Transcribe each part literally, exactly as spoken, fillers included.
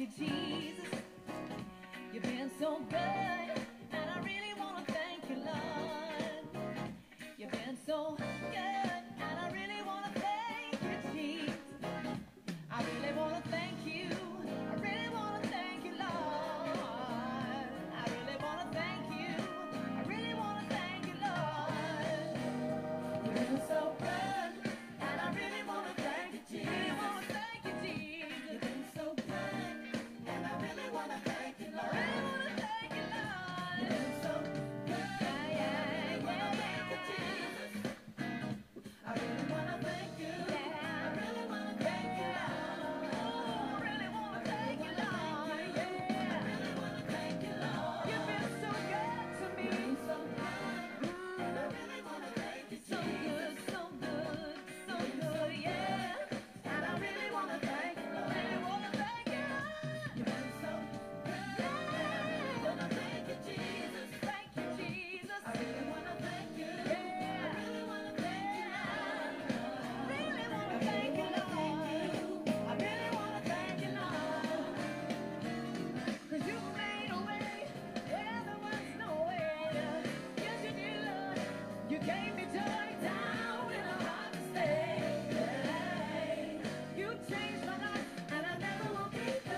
you, Jesus. You've been so good, and I really want to thank you, Lord. You've been so good, and I really want to thank you, Jesus. I really want to thank you. I really want to thank you, Lord. I really want to thank you. I really want to thank you, Lord. You've been so good, and I really want to thank you, Jesus. Really want to thank you, Jesus. You've been so good, and I really want to thank you, Lord. I really want to thank you, Lord. You've been so good, yeah, yeah, yeah, thank you, Jesus. I really want to thank you. Yeah, I really want to thank you, Lord. Oh, I really want to thank you, Lord. Yeah, I really want to thank you, Lord. You've been so good to me. You've been so good, and I really want to thank you, so good, so good, so good, yeah. And I really want to thank you, Lord. Really want to thank you, Lord. You've been so good, yeah. I really want to thank you, Jesus. Thank you, Jesus. I really want to thank you. Yeah, I really want to thank you, Lord. Really want to thank you, Lord. I really want to thank you, Lord. 'Cause you made a way where there was no way. Yes, you did, Lord. You gave me joy down in a hard mistake. You changed my life, and I never will be the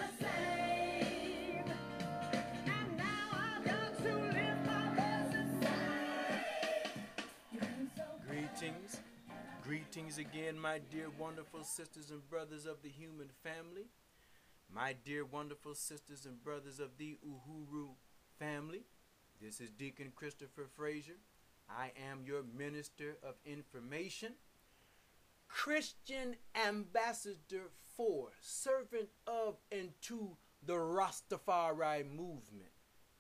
same. And now I've got to live my best and say, you've been so good. Greetings. Greetings again, my dear wonderful sisters and brothers of the human family. My dear wonderful sisters and brothers of the Uhuru family. This is Deacon Christopher Frazier. I am your minister of information, Christian ambassador for, servant of, and to the Rastafari movement.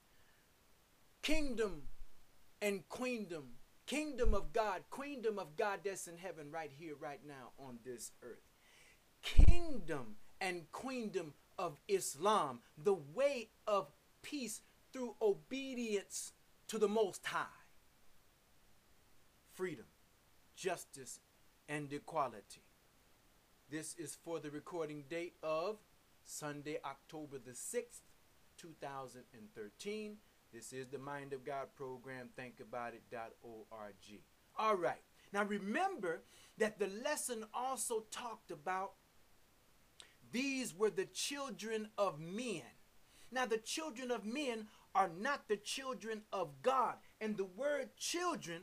Kingdom and queendom, kingdom of God, queendom of God that's in heaven right here, right now on this earth. Kingdom and queendom of Islam, the way of peace through obedience to the Most High. Freedom, justice, and equality. This is for the recording date of Sunday, October the sixth, two thousand thirteen. This is the Mind of God program, think about it dot org. All right. Now remember that the lesson also talked about these were the children of men. Now the children of men are not the children of God. And the word children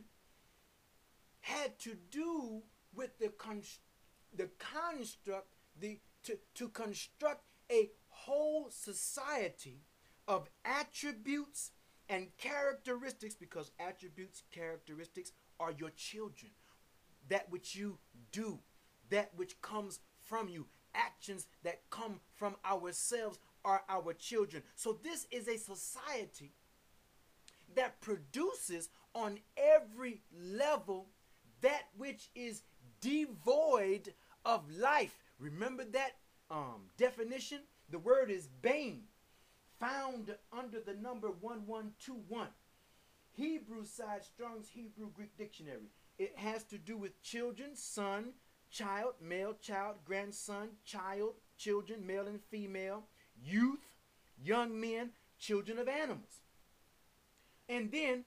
had to do with the const- the construct, the to, to construct a whole society of attributes and characteristics, because attributes, characteristics are your children. That which you do, that which comes from you, actions that come from ourselves are our children. So this is a society that produces on every level that which is devoid of life. Remember that um, definition? The word is bane, found under the number one one two one. Hebrew side, Strong's Hebrew Greek Dictionary. It has to do with children, son, child, male, child, grandson, child, children, male and female, youth, young men, children of animals. And then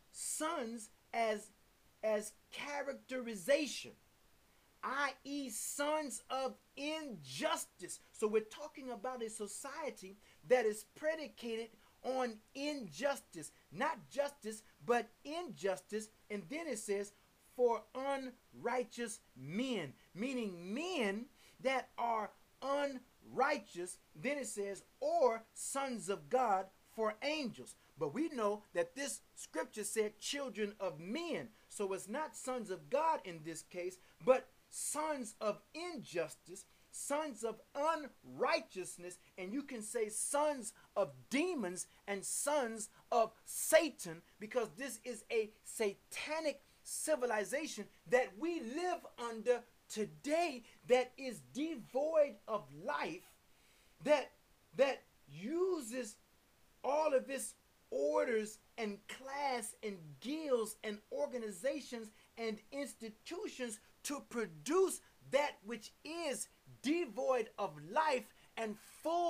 sons as, as characterization, that is sons of injustice. So we're talking about a society that is predicated on injustice, not justice, but injustice. And then it says, for unrighteous men, meaning men that are unrighteous. Then it says, or sons of God for angels. But we know that this scripture said children of men. So it's not sons of God in this case, but sons of injustice, sons of unrighteousness, and you can say sons of demons and sons of Satan, because this is a satanic civilization that we live under today, that is devoid of life, that that uses all of its orders and class and guilds and organizations and institutions to produce that which is devoid of life and full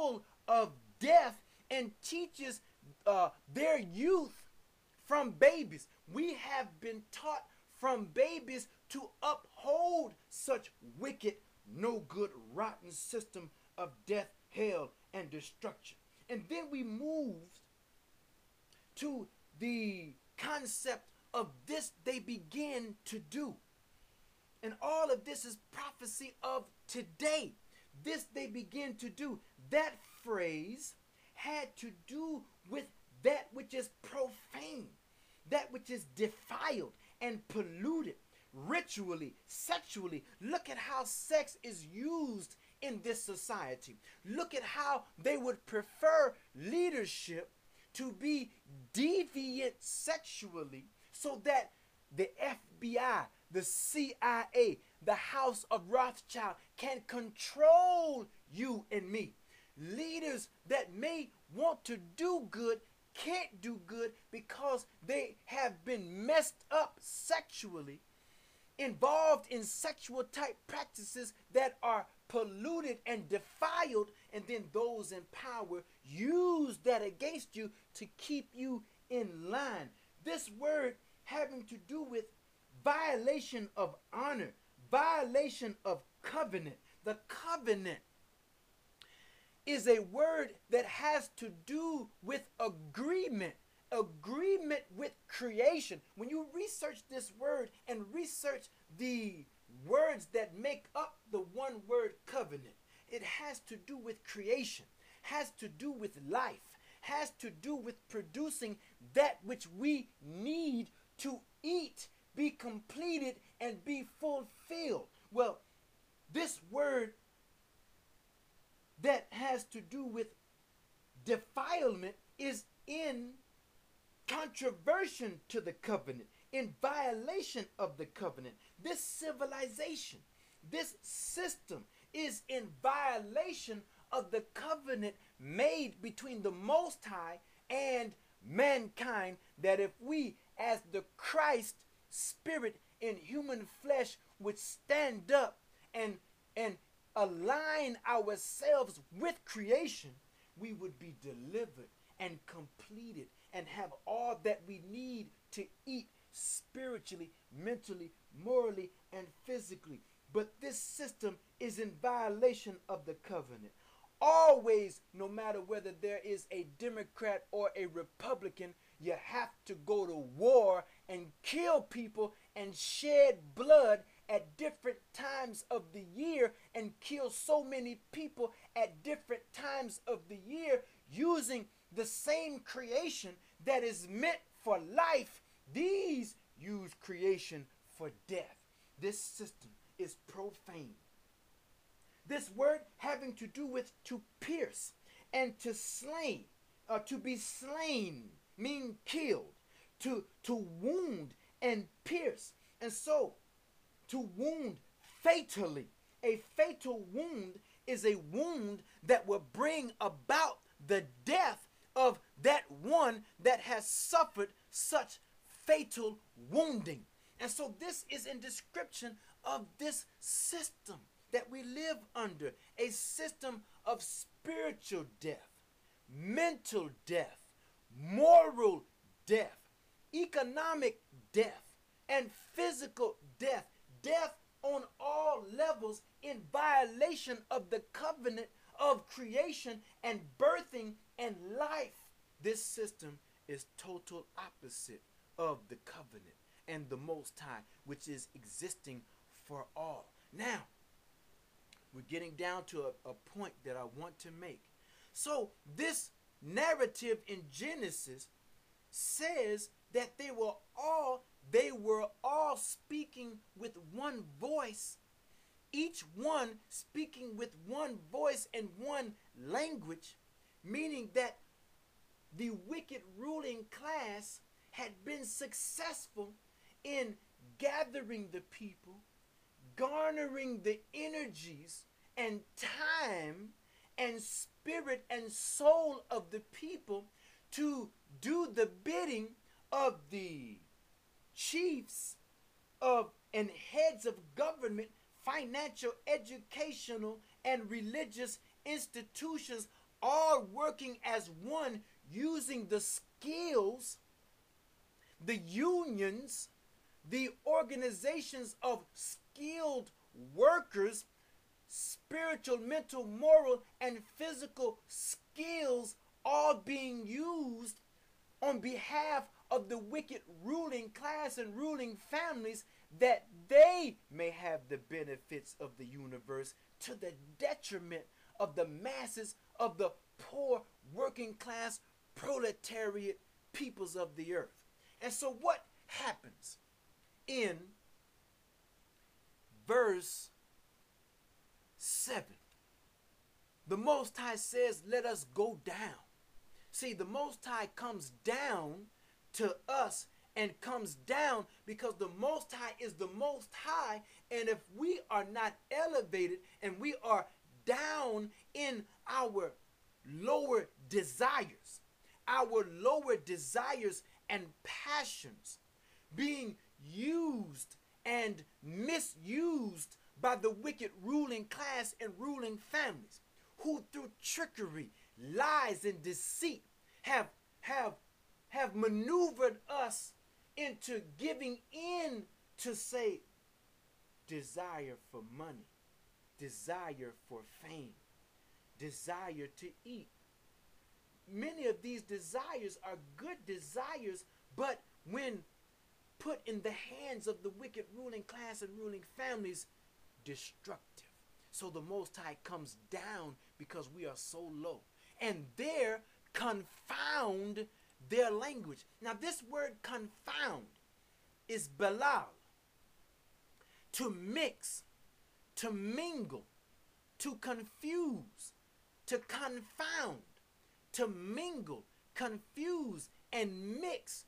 of death and teaches uh, their youth from babies. We have been taught from babies to uphold such wicked, no good, rotten system of death, hell, and destruction. And then we moved to the concept of this they begin to do. And all of this is prophecy of today. This they begin to do. That phrase had to do with that which is profane, that which is defiled and polluted, ritually, sexually. Look at how sex is used in this society. Look at how they would prefer leadership to be deviant sexually so that the F B I, the C I A, the House of Rothschild can control you and me. Leaders that may want to do good can't do good because they have been messed up sexually, involved in sexual type practices that are polluted and defiled, and then those in power use that against you to keep you in line. This word having to do with violation of honor, violation of covenant. The covenant is a word that has to do with agreement, agreement with creation. When you research this word and research the words that make up the one word covenant, it has to do with creation, has to do with life, has to do with producing that which we need to eat, be completed, and be fulfilled. Well, this word that has to do with defilement is in controversy to the covenant, in violation of the covenant. This civilization, this system is in violation of the covenant made between the Most High and mankind, that if we as the Christ Spirit in human flesh would stand up and and align ourselves with creation, we would be delivered and completed and have all that we need to eat spiritually, mentally, morally, and physically. But this system is in violation of the covenant. Always, no matter whether there is a Democrat or a Republican, you have to go to war and kill people and shed blood at different times of the year and kill so many people at different times of the year using the same creation that is meant for life. These use creation for death. This system is profane. This word having to do with to pierce and to slay, or to be slain, mean killed, to, to wound and pierce. And so, to wound fatally. A fatal wound is a wound that will bring about the death of that one that has suffered such fatal wounding. And so this is in description of this system that we live under, a system of spiritual death, mental death, moral death, economic death, and physical death. Death on all levels in violation of the covenant of creation and birthing and life. This system is total opposite of the covenant and the Most High, which is existing for all. Now, we're getting down to a, a point that I want to make. So this narrative in Genesis says that they were all they were all speaking with one voice, each one speaking with one voice and one language, meaning that the wicked ruling class had been successful in gathering the people, garnering the energies and time and spirit and soul of the people to do the bidding of the chiefs of and heads of government, financial, educational, and religious institutions all working as one, using the skills, the unions, the organizations of skilled workers, spiritual, mental, moral, and physical skills, all being used on behalf of the wicked ruling class and ruling families, that they may have the benefits of the universe to the detriment of the masses of the poor working class proletariat peoples of the earth. And so what happens in verse seven? The Most High says, let us go down. See, the Most High comes down to us, and comes down because the Most High is the Most High. And if we are not elevated and we are down in our lower desires, our lower desires and passions, being used and misused by the wicked ruling class and ruling families, who through trickery, lies, and deceit have have have maneuvered us into giving in to, say, desire for money, desire for fame, desire to eat. Many of these desires are good desires, but when put in the hands of the wicked ruling class and ruling families, destructive. So the Most High comes down because we are so low. And there confound their language. Now this word confound is belal, to mix, to mingle, to confuse, to confound, to mingle, confuse, and mix,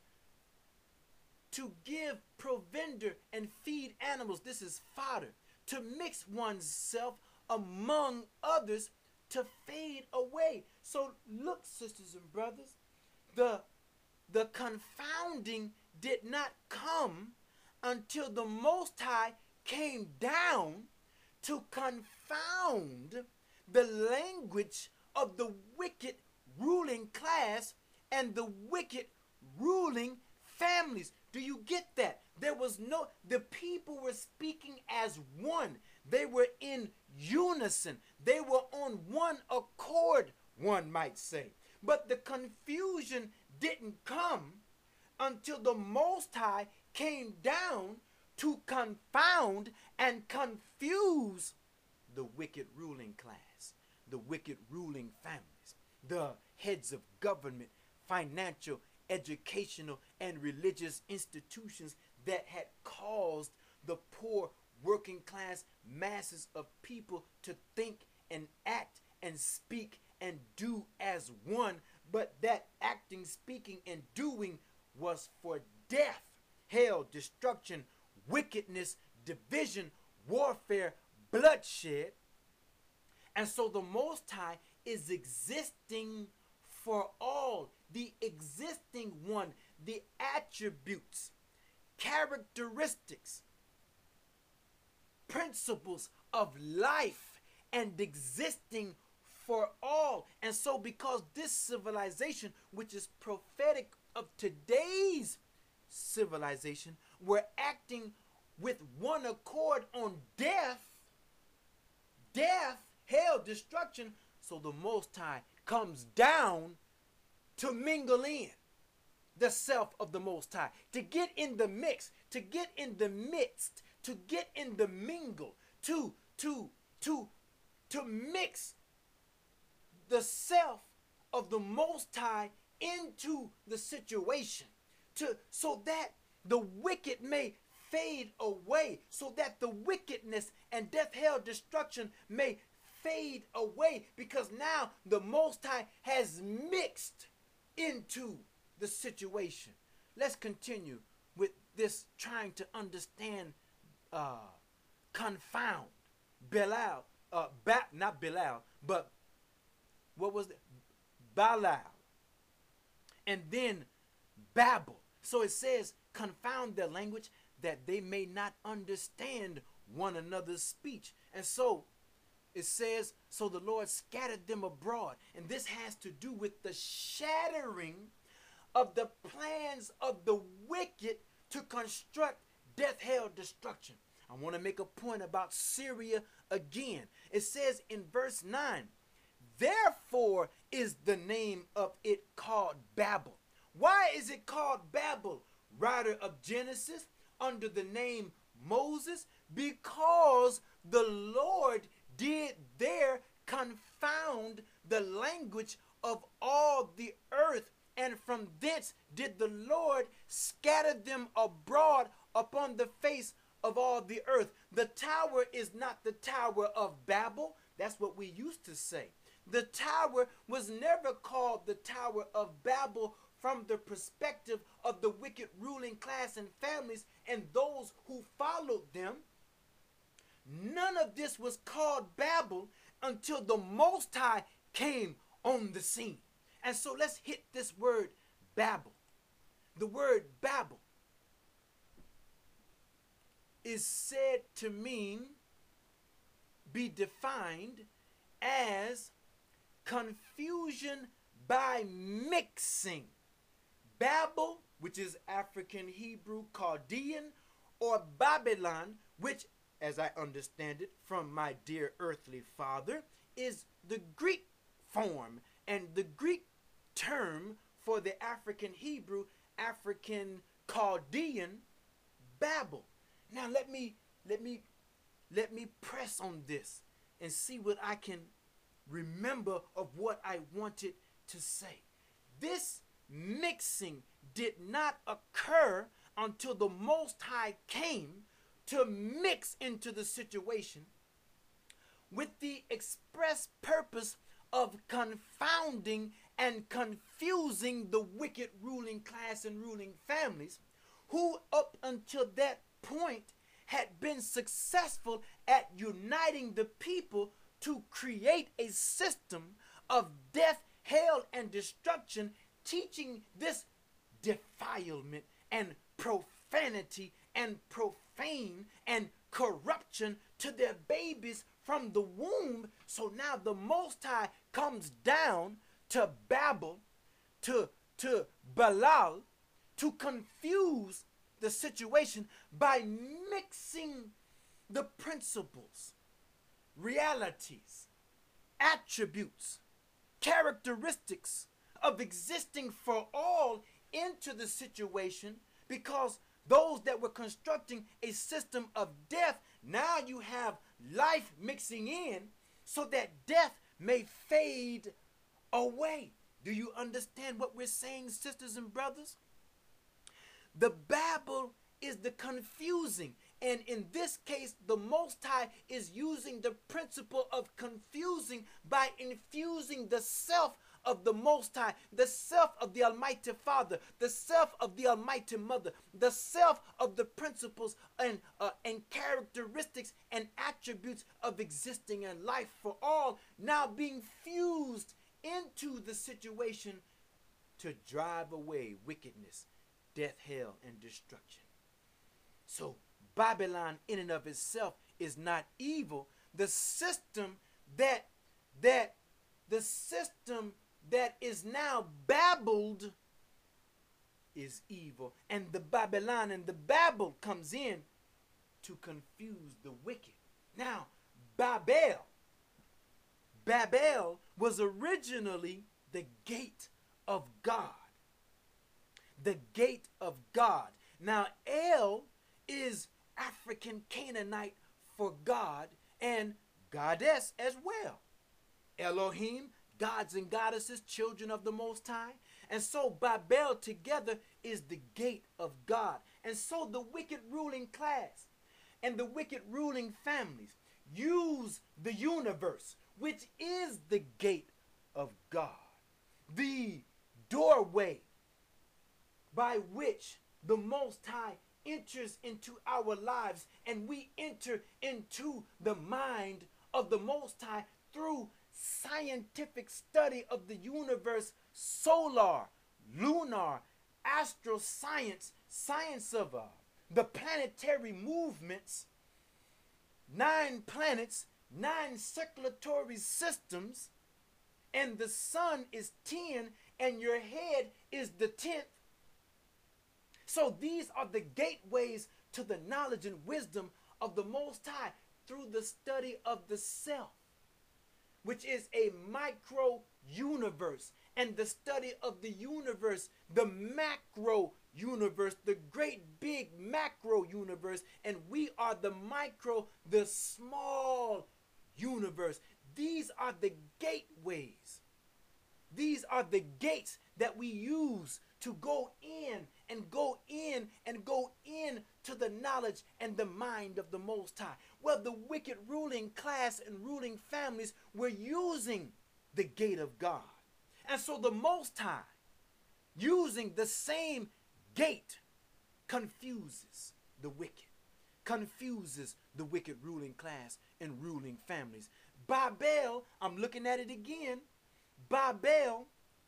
to give provender and feed animals. This is fodder. To mix oneself among others, to fade away. So look, sisters and brothers, the, the confounding did not come until the Most High came down to confound the language of the wicked ruling class and the wicked ruling families. Do you get that? There was no, the people were speaking as one. They were in unison. They were on one accord, one might say. But the confusion didn't come until the Most High came down to confound and confuse the wicked ruling class, the wicked ruling families, the heads of government, financial, educational, and religious institutions that had caused the poor working class masses of people to think and act and speak and do as one. But that acting, speaking, and doing was for death, hell, destruction, wickedness, division, warfare, bloodshed. And so the Most High is existing for all, the existing one, the attributes, characteristics, principles of life and existing for all. And so because this civilization, which is prophetic of today's civilization, we're acting with one accord on death, death, hell, destruction. So the Most High comes down to mingle in the self of the Most High, to get in the mix, to get in the midst, to get in the mingle, to to to to mix the self of the Most High into the situation, to so that the wicked may fade away, so that the wickedness and death, hell, destruction may fade away, because now the Most High has mixed into the situation. Let's continue with this, trying to understand uh, confound. Belal, uh, ba- not Bilal, but what was it? Balal. And then Babel. So it says, confound their language, that they may not understand one another's speech. And so It says, so the Lord scattered them abroad. And this has to do with the shattering of the plans of the wicked to construct death, hell, destruction. I want to make a point about Syria again. It says in verse nine, therefore is the name of it called Babel. Why is it called Babel, writer of Genesis, under the name Moses? Because the Lord did there confound the language of all the earth, and from thence did the Lord scatter them abroad upon the face of all the earth. The tower is not the Tower of Babel. That's what we used to say. The tower was never called the Tower of Babel from the perspective of the wicked ruling class and families and those who followed them. None of this was called Babel until the Most High came on the scene. And so let's hit this word Babel. The word Babel is said to mean, be defined as confusion by mixing. Babel, which is African Hebrew Chaldean, or Babylon, which, as I understand it from my dear earthly father, is the Greek form and the Greek term for the African Hebrew, African Chaldean, Babel. Now let me let me let me press on this and see what I can remember of what I wanted to say. This mixing did not occur until the Most High came to mix into the situation with the express purpose of confounding and confusing the wicked ruling class and ruling families who up until that point had been successful at uniting the people to create a system of death, hell, and destruction, teaching this defilement and profanity and profane and corruption to their babies from the womb. So now the Most High comes down to Babel, to, to Balal, to confuse the situation by mixing the principles, realities, attributes, characteristics of existing for all into the situation, because those that were constructing a system of death, now you have life mixing in so that death may fade away. Do you understand what we're saying, sisters and brothers? The Babel is the confusing. And in this case, the Most High is using the principle of confusing by infusing the self of the Most High, the self of the Almighty Father, the self of the Almighty Mother, the self of the principles and, uh, and characteristics and attributes of existing and life for all, now being fused into the situation to drive away wickedness, death, hell, and destruction. So Babylon in and of itself is not evil. The system that that the system that is now babbled is evil. And the Babylon and the Babel comes in to confuse the wicked. Now, Babel, Babel was originally the gate of God. The gate of God. Now, El is African Canaanite for God and goddess as well. Elohim, gods and goddesses, children of the Most High. And so Babel together is the gate of God. And so the wicked ruling class and the wicked ruling families use the universe, which is the gate of God, the doorway by which the Most High enters into our lives, and we enter into the mind of the Most High through scientific study of the universe, solar, lunar, astral science, science of uh, the planetary movements, nine planets, nine circulatory systems, and the sun is ten, and your head is the tenth. So these are the gateways to the knowledge and wisdom of the Most High through the study of the self, which is a micro universe, and the study of the universe, the macro universe, the great big macro universe, and we are the micro, the small universe. These are the gateways. These are the gates that we use to go in and go in and go in to the knowledge and the mind of the Most High. Well, the wicked ruling class and ruling families were using the gate of God. And so the Most High, using the same gate, confuses the wicked, confuses the wicked ruling class and ruling families. Babel, I'm looking at it again. Babel,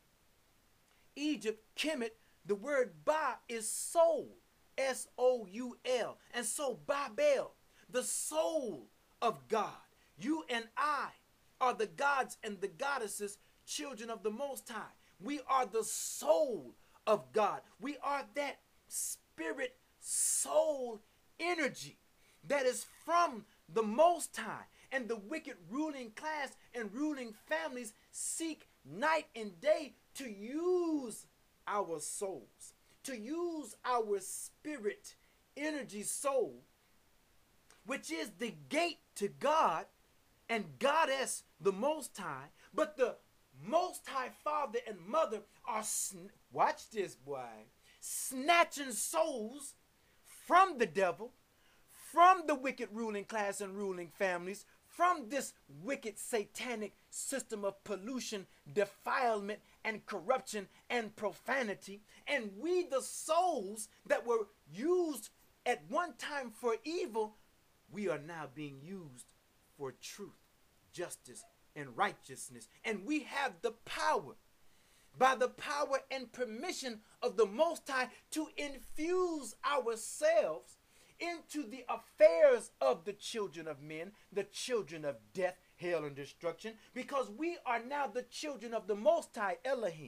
Egypt, Kemet, the word Ba is soul, S O U L. And so Babel, the soul of God. You and I are the gods and the goddesses, children of the Most High. We are the soul of God. We are that spirit soul energy that is from the Most High. And the wicked ruling class and ruling families seek night and day to use our souls, to use our spirit energy soul, which is the gate to God and Goddess, the Most High. But the Most High Father and Mother are, sn- watch this, boy, snatching souls from the devil, from the wicked ruling class and ruling families, from this wicked satanic system of pollution, defilement, and corruption and profanity. And we, the souls that were used at one time for evil, we are now being used for truth, justice, and righteousness. And we have the power, by the power and permission of the Most High, to infuse ourselves into the affairs of the children of men, the children of death, hell, and destruction, because we are now the children of the Most High Elohim.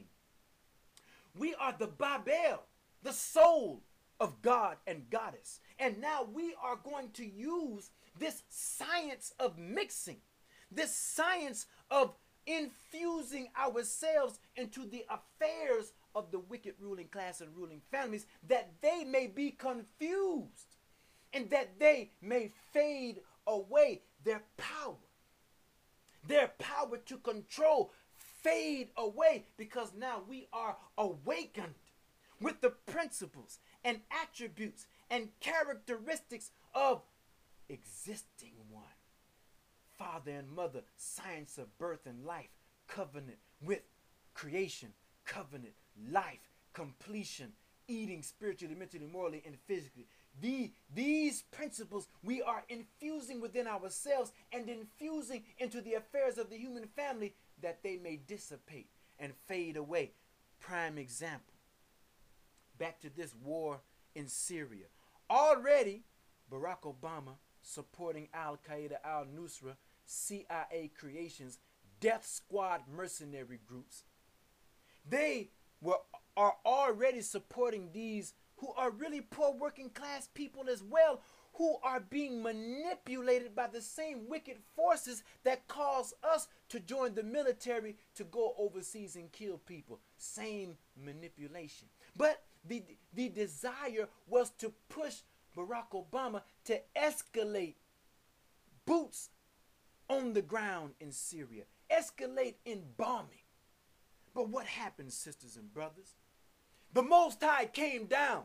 We are the Babel, the soul of God and Goddess. And now we are going to use this science of mixing, this science of infusing ourselves into the affairs of the wicked ruling class and ruling families, that they may be confused and that they may fade away. Their power, their power to control, fade away, because now we are awakened with the principles and attributes and characteristics of existing one. Father and mother, science of birth and life, covenant with creation, covenant, life, completion, eating spiritually, mentally, morally, and physically. The, these principles we are infusing within ourselves and infusing into the affairs of the human family, that they may dissipate and fade away. Prime example. Back to this war in Syria. Already, Barack Obama supporting Al-Qaeda, Al-Nusra, C I A creations, death squad mercenary groups. They were are already supporting these who are really poor working class people as well, who are being manipulated by the same wicked forces that cause us to join the military to go overseas and kill people. Same manipulation. But the, the desire was to push Barack Obama to escalate boots on the ground in Syria, escalate in bombing. But what happened, sisters and brothers? The Most High came down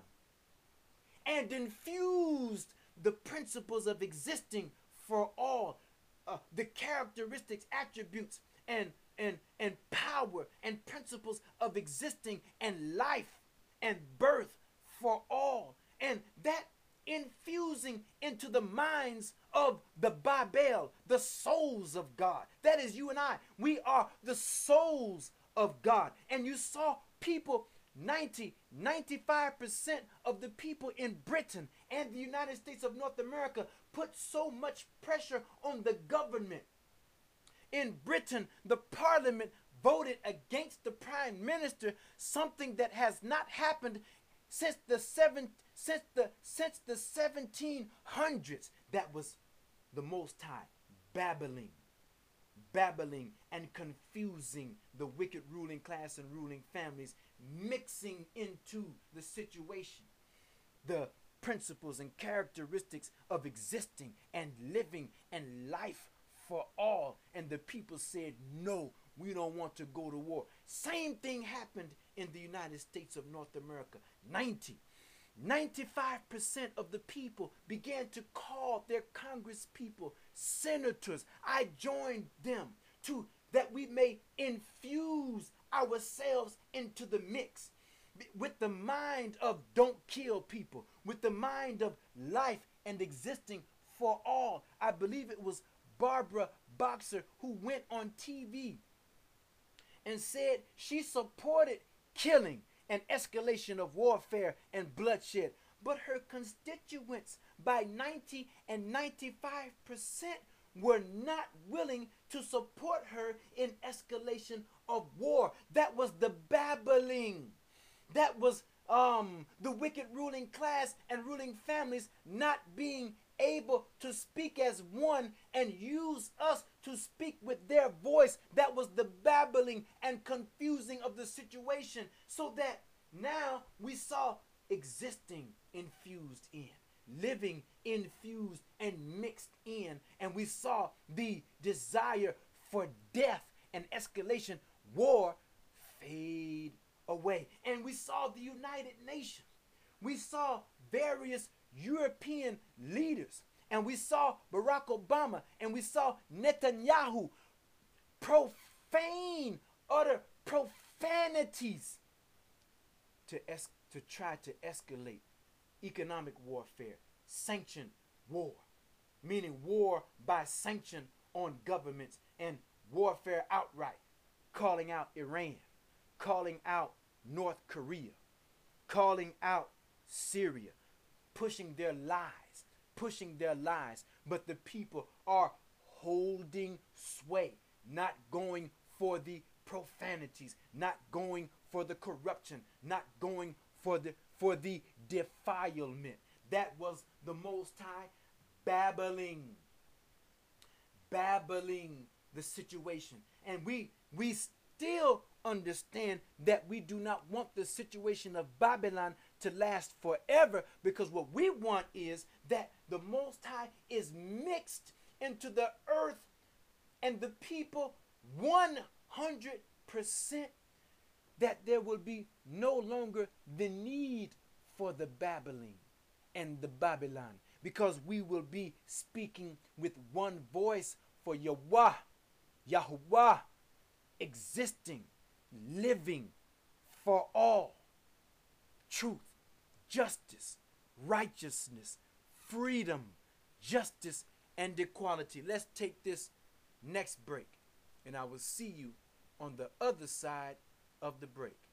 and infused the principles of existing for all, uh, the characteristics, attributes, and, and, and power and principles of existing and life and birth for all. And that infusing into the minds of the Babel, the souls of God. That is you and I. We are the souls of God. And you saw people ninety, ninety-five percent of the people in Britain and the United States of North America put so much pressure on the government. In Britain, the parliament voted against the prime minister, something that has not happened since the seven, since the since the seventeen hundreds. That was the Most High babbling, babbling and confusing the wicked ruling class and ruling families, mixing into the situation the principles and characteristics of existing and living and life for all. And the people said, no, we don't want to go to war. Same thing happened in the United States of North America. ninety, ninety-five percent of the people began to call their Congress people senators. I joined them to that we may infuse ourselves into the mix with the mind of don't kill people, with the mind of life and existing for all. I believe it was Barbara Boxer who went on T V and said she supported killing and escalation of warfare and bloodshed, but her constituents by ninety and ninety-five percent were not willing to support her in escalation of war. That was the babbling. That was um, the wicked ruling class and ruling families not being able to speak as one and use us to speak with their voice. That was the babbling and confusing of the situation, so that now we saw existing infused in, living infused and mixed in, and we saw the desire for death and escalation, war, fade away. And we saw the United Nations. We saw various European leaders, and we saw Barack Obama, and we saw Netanyahu profane, utter profanities to es- to try to escalate economic warfare, sanction war, meaning war by sanction on governments, and warfare outright, calling out Iran, calling out North Korea, calling out Syria, pushing their lies, pushing their lies. But the people are holding sway, not going for the profanities, not going for the corruption, not going for the for the defilement. That was the Most High babbling, babbling the situation. And we we still understand that we do not want the situation of Babylon to last forever, because what we want is that the Most High is mixed into the earth and the people one hundred percent, that there will be no longer the need for the babbling and the Babylon, because we will be speaking with one voice for Yahweh, Yahuwah, existing, living for all. Truth, justice, righteousness, freedom, justice, and equality. Let's take this next break, and I will see you on the other side of the break.